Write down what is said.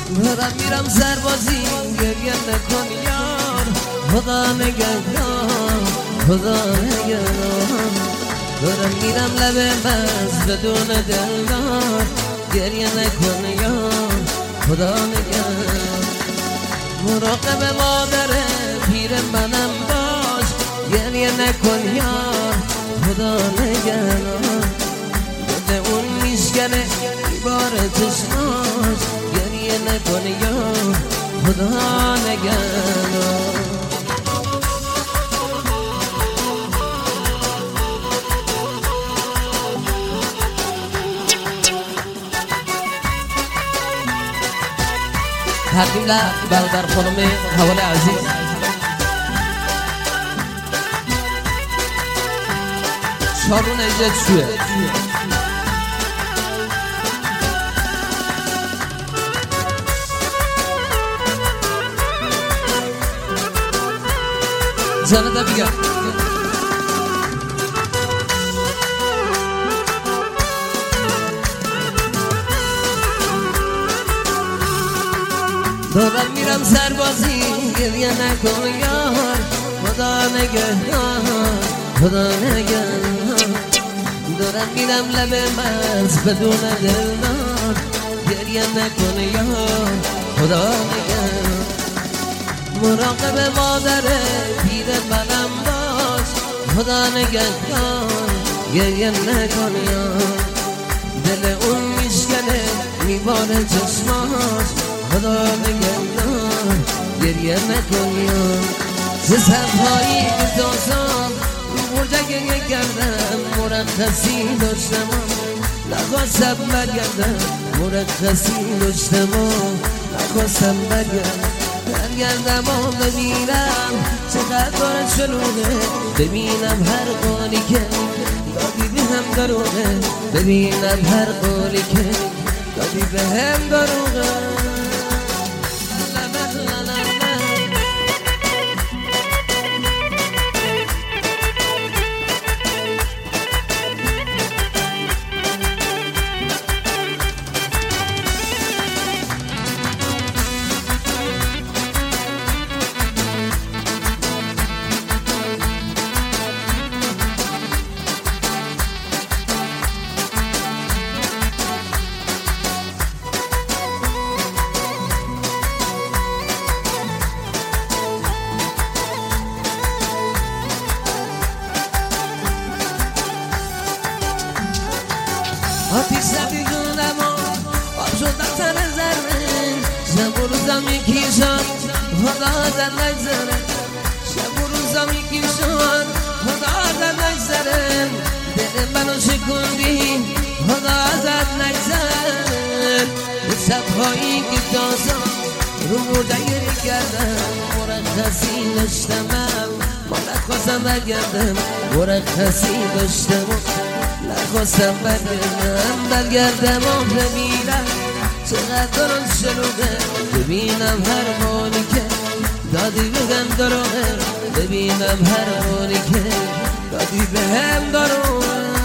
دارم میرم سربازی گریه نکن یار خدا نگهدار خدا نگهدار دارم میرم لب مز بدون دلدار گریه نکن یار خدا نگهدار مراقب مادر پیر منم باش گریه نکن یار خدا نگهدار دل اون میشکنه بار چشماش گریه نکن یار خدا نگهدار تقدیم برادر خانم حوال عزیز شارون ایجاد شوه جانه دا بگم دارم میرم سربازی گریه نکن یار خدا نگهدار خدا نگهدار دارم میرم لب مز بدون دلدار گریه نکن یار خدا نگهدار مراقب مادر پیر منم باش خدا نگهدار گریه نکن یار دل اون میشکنه میباره چشماش خدا نگهدار گریه نکن یار چه صفهایی که داشتم رو برجه گریه کردم مرخصی داشتم نخواستم برگردم مرخصی داشتم نخواستم برگردم و ببینم چقدر دارد شلوغه ببینم هر قولی که دادی به هم دروغه ببینم هر قولی که دادی به هم دروغه آتیش زدی جونم و آب شدم تن زرمه شب و روزم یکی شد خدا ازت نگذره شب و روزم یکی شد خدا ازت نگذره دل منو شکوندی خدا ازت نگذره به شبهایی که داشتم رو مرده گریه کردم مرخصی داشتم ما نخواستم برگردم مرخصی داشتم نخواستم برگردم و ببینم چقدر دارم شلوغه ببینم هر حالی که دادی بهم دروغه ببینم هر حالی که دادی بهم دروغه